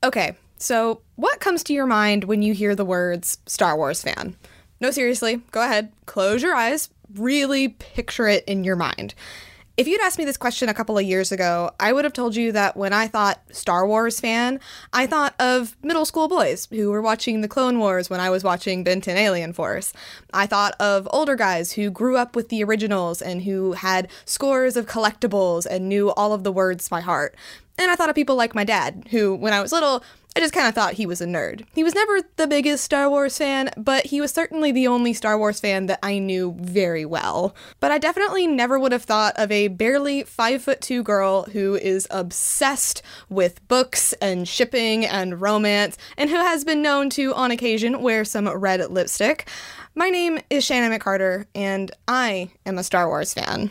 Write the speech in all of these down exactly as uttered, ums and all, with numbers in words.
Okay, so what comes to your mind when you hear the words Star Wars fan? No, seriously, go ahead, close your eyes, really picture it in your mind. If you'd asked me this question a couple of years ago, I would have told you that when I thought Star Wars fan, I thought of middle school boys who were watching the Clone Wars when I was watching Ben ten Alien Force. I thought of older guys who grew up with the originals and who had scores of collectibles and knew all of the words by heart. And I thought of people like my dad, who, when I was little, I just kind of thought he was a nerd. He was never the biggest Star Wars fan, but he was certainly the only Star Wars fan that I knew very well. But I definitely never would have thought of a barely five foot two girl who is obsessed with books and shipping and romance, and who has been known to, on occasion, wear some red lipstick. My name is Shannon McCarter, and I am a Star Wars fan.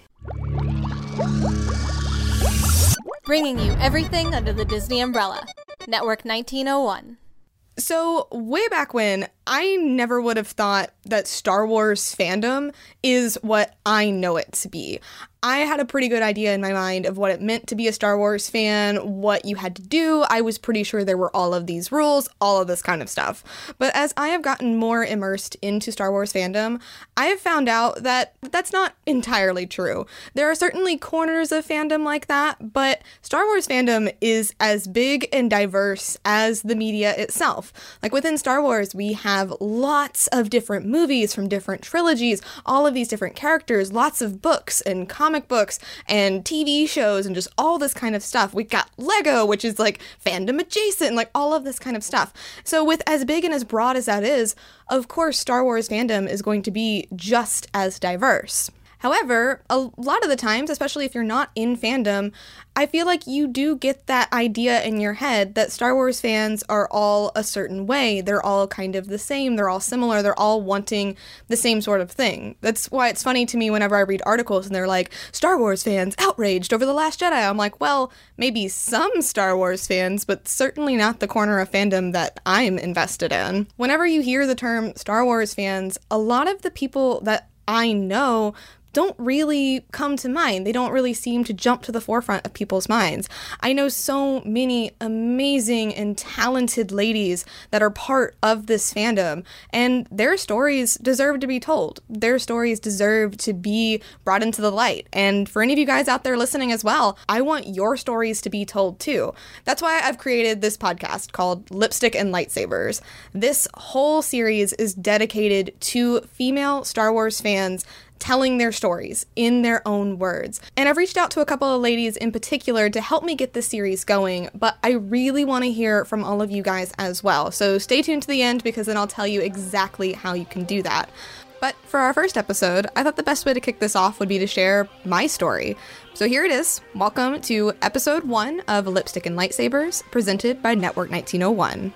Bringing you everything under the Disney umbrella. Network nineteen oh one. So, way back when, I never would have thought that Star Wars fandom is what I know it to be. I had a pretty good idea in my mind of what it meant to be a Star Wars fan, what you had to do. I was pretty sure there were all of these rules, all of this kind of stuff. But as I have gotten more immersed into Star Wars fandom, I have found out that that's not entirely true. There are certainly corners of fandom like that, but Star Wars fandom is as big and diverse as the media itself. Like within Star Wars, we have lots of different movies from different trilogies, all of these different characters, lots of books and comic books and T V shows and just all this kind of stuff. We've got Lego, which is like fandom adjacent, and like all of this kind of stuff. So with as big and as broad as that is, of course Star Wars fandom is going to be just as diverse. However, a lot of the times, especially if you're not in fandom, I feel like you do get that idea in your head that Star Wars fans are all a certain way. They're all kind of the same. They're all similar. They're all wanting the same sort of thing. That's why it's funny to me whenever I read articles and they're like, Star Wars fans outraged over The Last Jedi. I'm like, well, maybe some Star Wars fans, but certainly not the corner of fandom that I'm invested in. Whenever you hear the term Star Wars fans, a lot of the people that I know don't really come to mind. They don't really seem to jump to the forefront of people's minds. I know so many amazing and talented ladies that are part of this fandom, and their stories deserve to be told. Their stories deserve to be brought into the light. And for any of you guys out there listening as well, I want your stories to be told too. That's why I've created this podcast called Lipstick and Lightsabers. This whole series is dedicated to female Star Wars fans telling their stories in their own words. And I've reached out to a couple of ladies in particular to help me get this series going, but I really want to hear from all of you guys as well. So stay tuned to the end, because then I'll tell you exactly how you can do that. But for our first episode, I thought the best way to kick this off would be to share my story. So here it is. Welcome to episode one of Lipstick and Lightsabers, presented by Network nineteen oh one.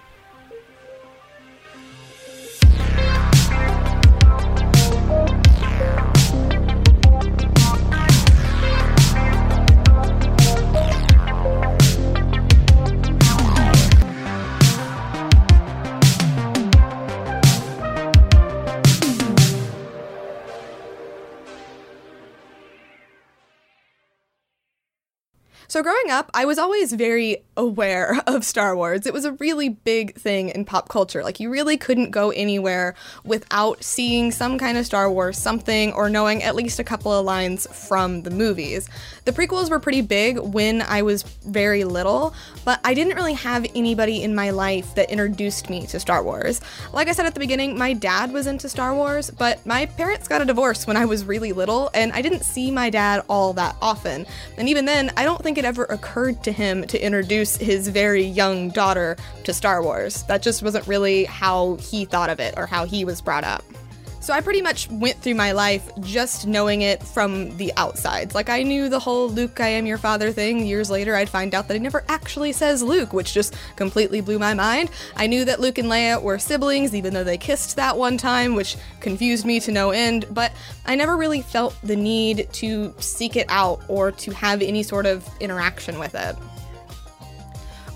So growing up, I was always very aware of Star Wars. It was a really big thing in pop culture. Like, you really couldn't go anywhere without seeing some kind of Star Wars something or knowing at least a couple of lines from the movies. The prequels were pretty big when I was very little, but I didn't really have anybody in my life that introduced me to Star Wars. Like I said at the beginning, my dad was into Star Wars, but my parents got a divorce when I was really little, and I didn't see my dad all that often. And even then, I don't think it ever occurred to him to introduce his very young daughter to Star Wars. That just wasn't really how he thought of it or how he was brought up. So I pretty much went through my life just knowing it from the outsides. Like, I knew the whole Luke, I am your father thing. Years later, I'd find out that he never actually says Luke, which just completely blew my mind. I knew that Luke and Leia were siblings, even though they kissed that one time, which confused me to no end, but I never really felt the need to seek it out or to have any sort of interaction with it.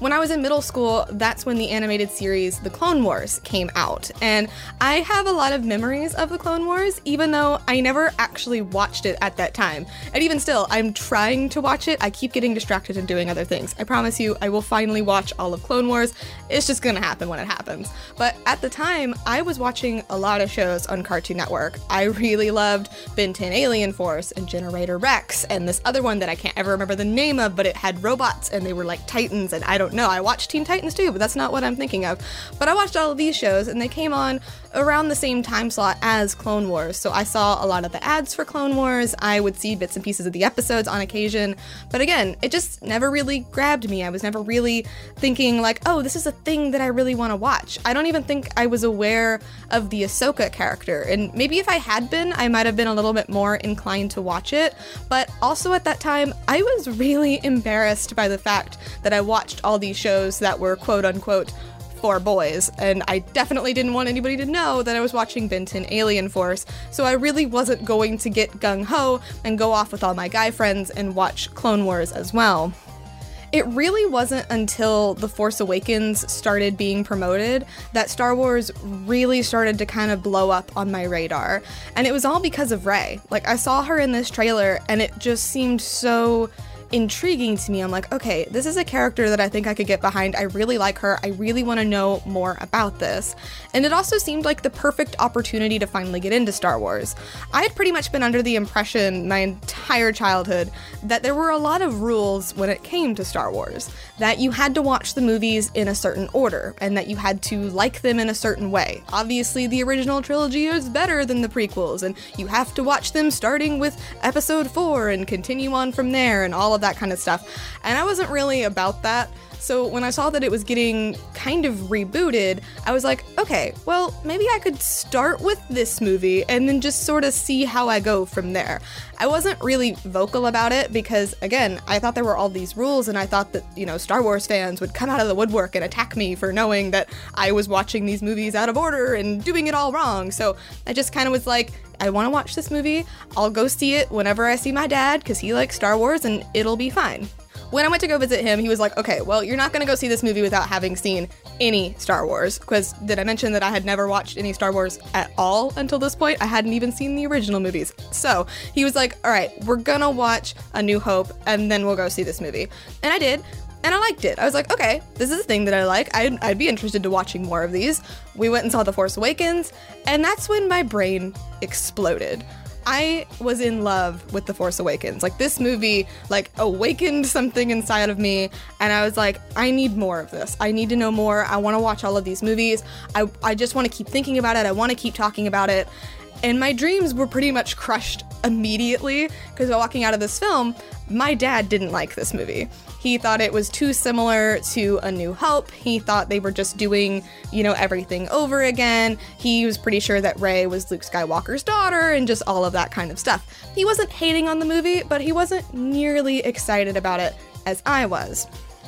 When I was in middle school, that's when the animated series The Clone Wars came out, and I have a lot of memories of The Clone Wars, even though I never actually watched it at that time. And even still, I'm trying to watch it. I keep getting distracted and doing other things. I promise you, I will finally watch all of Clone Wars. It's just gonna happen when it happens. But at the time, I was watching a lot of shows on Cartoon Network. I really loved Ben ten Alien Force and Generator Rex, and this other one that I can't ever remember the name of, but it had robots and they were like Titans, and I don't know. I watched Teen Titans too, but that's not what I'm thinking of. But I watched all of these shows, and they came on around the same time slot as Clone Wars, so I saw a lot of the ads for Clone Wars. I would see bits and pieces of the episodes on occasion, but again, it just never really grabbed me. I was never really thinking like, oh, this is a thing that I really want to watch. I don't even think I was aware of the Ahsoka character, and maybe if I had been, I might have been a little bit more inclined to watch it, but also at that time, I was really embarrassed by the fact that I watched all these shows that were quote-unquote for boys, and I definitely didn't want anybody to know that I was watching Ben ten Alien Force, so I really wasn't going to get gung-ho and go off with all my guy friends and watch Clone Wars as well. It really wasn't until The Force Awakens started being promoted that Star Wars really started to kind of blow up on my radar, and it was all because of Rey. Like, I saw her in this trailer, and it just seemed so intriguing to me. I'm like, okay, this is a character that I think I could get behind. I really like her. I really want to know more about this. And it also seemed like the perfect opportunity to finally get into Star Wars. I had pretty much been under the impression my entire childhood that there were a lot of rules when it came to Star Wars, that you had to watch the movies in a certain order, and that you had to like them in a certain way. Obviously, the original trilogy is better than the prequels, and you have to watch them starting with episode four and continue on from there, and all of that kind of stuff. And I wasn't really about that. So when I saw that it was getting kind of rebooted, I was like, okay, well, maybe I could start with this movie and then just sort of see how I go from there. I wasn't really vocal about it because, again, I thought there were all these rules, and I thought that, you know, Star Wars fans would come out of the woodwork and attack me for knowing that I was watching these movies out of order and doing it all wrong. So I just kind of was like, I want to watch this movie. I'll go see it whenever I see my dad because he likes Star Wars, and it'll be fine. When I went to go visit him, he was like, okay, well, you're not going to go see this movie without having seen any Star Wars. Because did I mention that I had never watched any Star Wars at all until this point? I hadn't even seen the original movies. So he was like, all right, we're going to watch A New Hope, and then we'll go see this movie. And I did. And I liked it. I was like, okay, this is a thing that I like. I'd, I'd be interested to watching more of these. We went and saw The Force Awakens, and that's when my brain exploded. I was in love with The Force Awakens. Like, this movie, like, awakened something inside of me, and I was like, I need more of this. I need to know more. I want to watch all of these movies. I, I just want to keep thinking about it. I want to keep talking about it. And my dreams were pretty much crushed immediately, because while walking out of this film, my dad didn't like this movie. He thought it was too similar to A New Hope. He thought they were just doing, you know, everything over again. He was pretty sure that Rey was Luke Skywalker's daughter and just all of that kind of stuff. He wasn't hating on the movie, but he wasn't nearly excited about it as I was.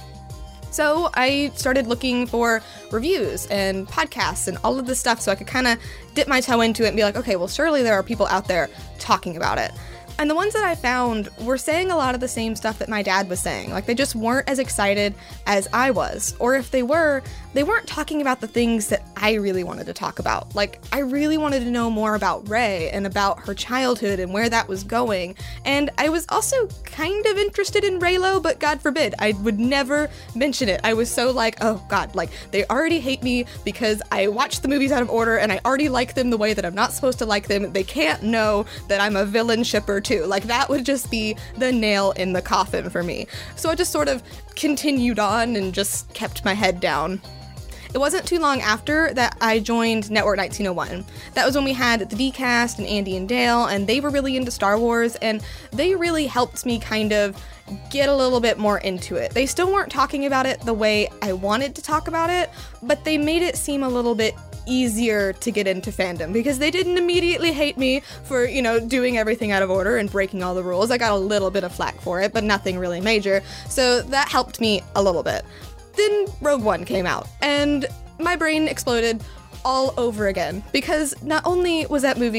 So I started looking for reviews and podcasts and all of this stuff so I could kind of dip my toe into it and be like, okay, well, surely there are people out there talking about it. And the ones that I found were saying a lot of the same stuff that my dad was saying. Like, they just weren't as excited as I was. Or if they were, they weren't talking about the things that I really wanted to talk about. Like, I really wanted to know more about Rey and about her childhood and where that was going. And I was also kind of interested in Reylo, but God forbid, I would never mention it. I was so like, oh God, like, they already hate me because I watched the movies out of order and I already like them the way that I'm not supposed to like them. They can't know that I'm a villain shipper too. Like, that would just be the nail in the coffin for me. So I just sort of continued on and just kept my head down. It wasn't too long after that I joined Network nineteen oh one. That was when we had the D-Cast and Andy and Dale, and they were really into Star Wars, and they really helped me kind of get a little bit more into it. They still weren't talking about it the way I wanted to talk about it, but they made it seem a little bit easier to get into fandom because they didn't immediately hate me for, you know, doing everything out of order and breaking all the rules. I got a little bit of flack for it, but nothing really major, so that helped me a little bit. Then Rogue One came out, and my brain exploded all over again because not only was that movie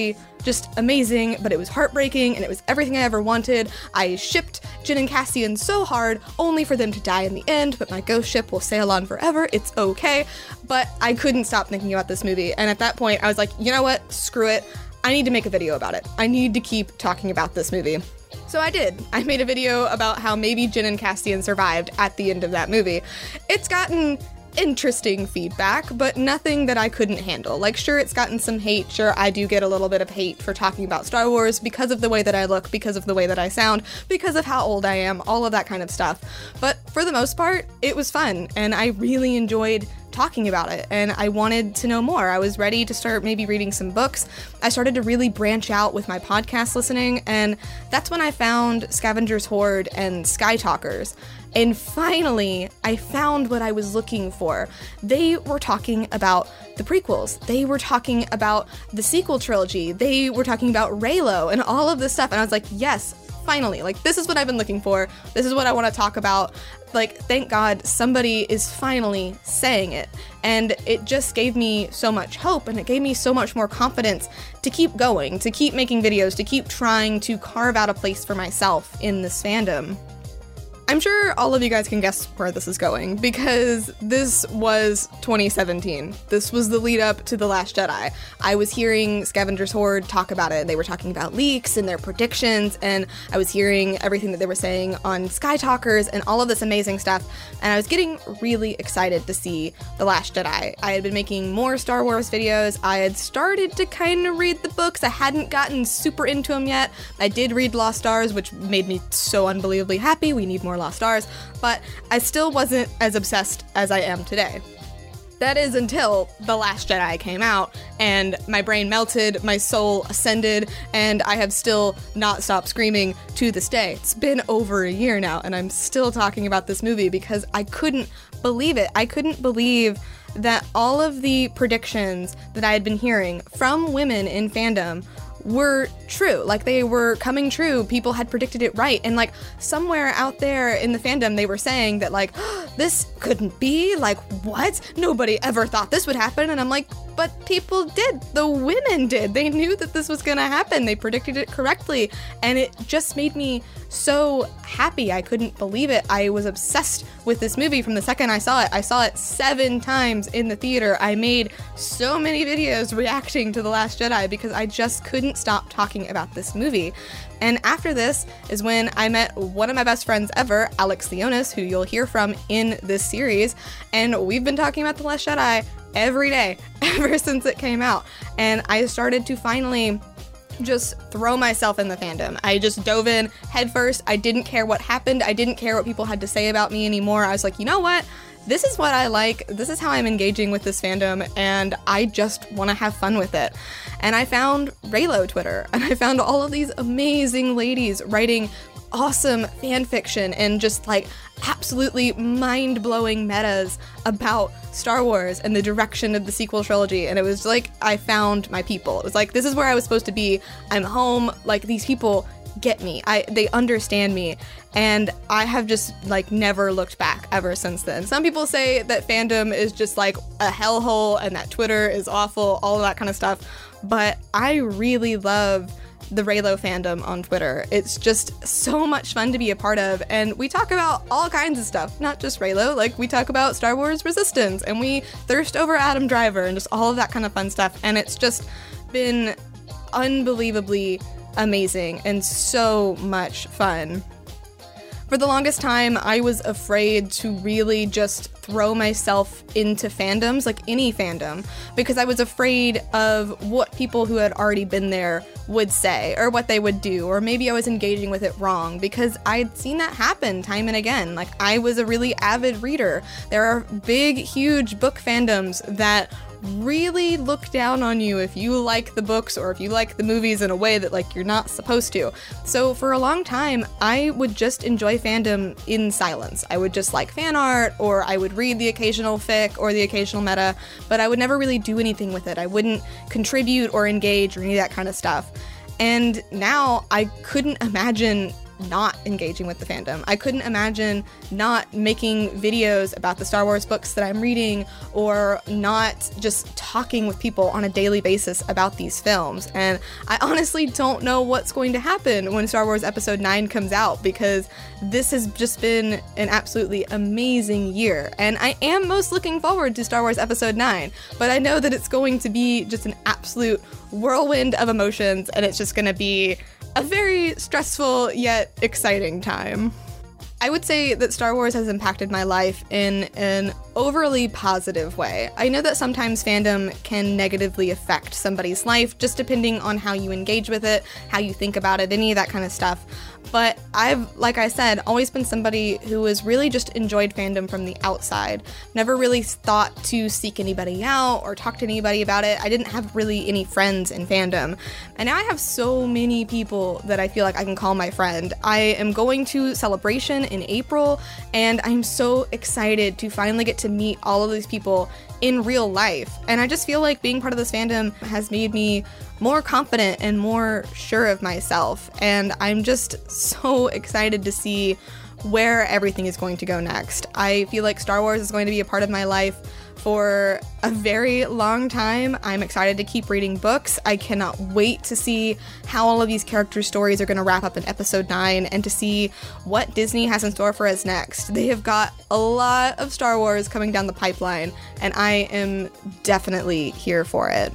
just amazing, but it was heartbreaking and it was everything I ever wanted. I shipped Jin and Cassian so hard, only for them to die in the end, but my ghost ship will sail on forever. It's okay. But I couldn't stop thinking about this movie. And at that point, I was like, you know what? Screw it. I need to make a video about it. I need to keep talking about this movie. So I did. I made a video about how maybe Jin and Cassian survived at the end of that movie. It's gotten interesting feedback, but nothing that I couldn't handle. Like, sure, it's gotten some hate. Sure, I do get a little bit of hate for talking about Star Wars because of the way that I look, because of the way that I sound, because of how old I am, all of that kind of stuff. But for the most part, it was fun, and I really enjoyed talking about it, and I wanted to know more. I was ready to start maybe reading some books. I started to really branch out with my podcast listening, and that's when I found Scavenger's Hoard and Sky Talkers. And finally, I found what I was looking for. They were talking about the prequels. They were talking about the sequel trilogy. They were talking about Reylo and all of this stuff. And I was like, yes, finally, like, this is what I've been looking for. This is what I want to talk about. Like, thank God somebody is finally saying it. And it just gave me so much hope, and it gave me so much more confidence to keep going, to keep making videos, to keep trying to carve out a place for myself in this fandom. I'm sure all of you guys can guess where this is going, because this was twenty seventeen. This was the lead up to The Last Jedi. I was hearing Scavenger's Hoard talk about it. They were talking about leaks and their predictions, and I was hearing everything that they were saying on Sky Talkers and all of this amazing stuff, and I was getting really excited to see The Last Jedi. I had been making more Star Wars videos. I had started to kind of read the books. I hadn't gotten super into them yet. I did read Lost Stars, which made me so unbelievably happy. We need more Lost Stars, but I still wasn't as obsessed as I am today. That is until The Last Jedi came out, and my brain melted, my soul ascended, and I have still not stopped screaming to this day. It's been over a year now, and I'm still talking about this movie because I couldn't believe it. I couldn't believe that all of the predictions that I had been hearing from women in fandom were true. Like, they were coming true. People had predicted it right. And like, somewhere out there in the fandom, they were saying that like, oh, this couldn't be, like, what? Nobody ever thought this would happen. And I'm like, but people did. The women did. They knew that this was gonna happen. They predicted it correctly. And it just made me so happy. I couldn't believe it. I was obsessed with this movie from the second I saw it. I saw it seven times in the theater. I made so many videos reacting to The Last Jedi because I just couldn't stop talking about this movie. And after this is when I met one of my best friends ever, Alex Leonis, who you'll hear from in this series. And we've been talking about The Last Jedi every day ever since it came out. And I started to finally just throw myself in the fandom. I just dove in headfirst. I didn't care what happened. I didn't care what people had to say about me anymore. I was like, you know what? This is what I like. This is how I'm engaging with this fandom, and I just want to have fun with it. And I found Reylo Twitter, and I found all of these amazing ladies writing awesome fan fiction and just like absolutely mind-blowing metas about Star Wars and the direction of the sequel trilogy. And it was like, I found my people. It was like, this is where I was supposed to be. I'm home. Like, these people get me. I they understand me. And I have just like never looked back ever since then. Some people say that fandom is just like a hellhole and that Twitter is awful, all of that kind of stuff. But I really love the Reylo fandom on Twitter. It's just so much fun to be a part of, and we talk about all kinds of stuff, not just Reylo. Like, we talk about Star Wars Resistance, and we thirst over Adam Driver, and just all of that kind of fun stuff, and it's just been unbelievably amazing and so much fun. For the longest time, I was afraid to really just throw myself into fandoms, like any fandom, because I was afraid of what people who had already been there would say, or what they would do, or maybe I was engaging with it wrong, because I'd seen that happen time and again. Like, I was a really avid reader. There are big, huge book fandoms that really look down on you if you like the books or if you like the movies in a way that like you're not supposed to. So for a long time, I would just enjoy fandom in silence. I would just like fan art, or I would read the occasional fic or the occasional meta, but I would never really do anything with it. I wouldn't contribute or engage or any of that kind of stuff. And now I couldn't imagine not engaging with the fandom. I couldn't imagine not making videos about the Star Wars books that I'm reading, or not just talking with people on a daily basis about these films. And I honestly don't know what's going to happen when Star Wars Episode nine comes out, because this has just been an absolutely amazing year. And I am most looking forward to Star Wars Episode nine, but I know that it's going to be just an absolute whirlwind of emotions, and it's just going to be a very stressful yet exciting time. I would say that Star Wars has impacted my life in an overly positive way. I know that sometimes fandom can negatively affect somebody's life, just depending on how you engage with it, how you think about it, any of that kind of stuff. But I've, like I said, always been somebody who has really just enjoyed fandom from the outside. Never really thought to seek anybody out or talk to anybody about it. I didn't have really any friends in fandom. And now I have so many people that I feel like I can call my friend. I am going to Celebration in April, and I'm so excited to finally get to meet all of these people in real life. And I just feel like being part of this fandom has made me more confident and more sure of myself. And I'm just so excited to see where everything is going to go next. I feel like Star Wars is going to be a part of my life for a very long time. I'm excited to keep reading books. I cannot wait to see how all of these character stories are going to wrap up in Episode nine, and to see what Disney has in store for us next. They have got a lot of Star Wars coming down the pipeline, and I am definitely here for it.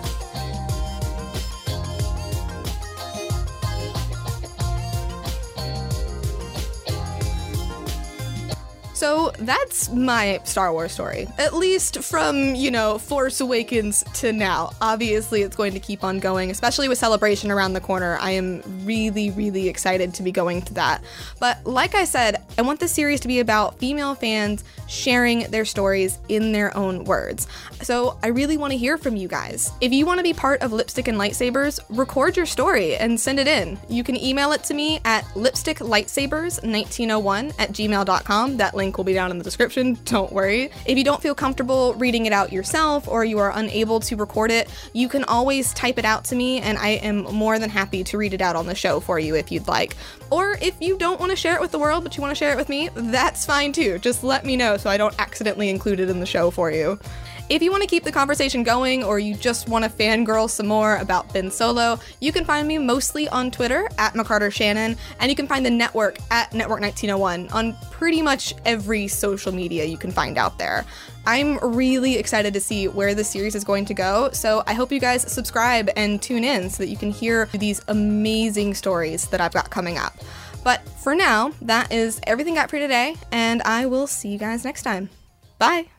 So that's my Star Wars story, at least from, you know, Force Awakens to now. Obviously, it's going to keep on going, especially with Celebration around the corner. I am really, really excited to be going to that. But like I said, I want this series to be about female fans sharing their stories in their own words. So I really want to hear from you guys. If you want to be part of Lipstick and Lightsabers, record your story and send it in. You can email it to me at lipsticklightsabers nineteen oh one at gmail dot com. That link will be down in the description, don't worry. If you don't feel comfortable reading it out yourself, or you are unable to record it, you can always type it out to me, and I am more than happy to read it out on the show for you if you'd like. Or if you don't want to share it with the world, but you want to share it with me, that's fine too. Just let me know so I don't accidentally include it in the show for you. If you want to keep the conversation going, or you just want to fangirl some more about Ben Solo, you can find me mostly on Twitter at McCarter Shannon, and you can find the network at Network nineteen oh one on pretty much every social media you can find out there. I'm really excited to see where this series is going to go, so I hope you guys subscribe and tune in so that you can hear these amazing stories that I've got coming up. But for now, that is everything I got for today, and I will see you guys next time. Bye!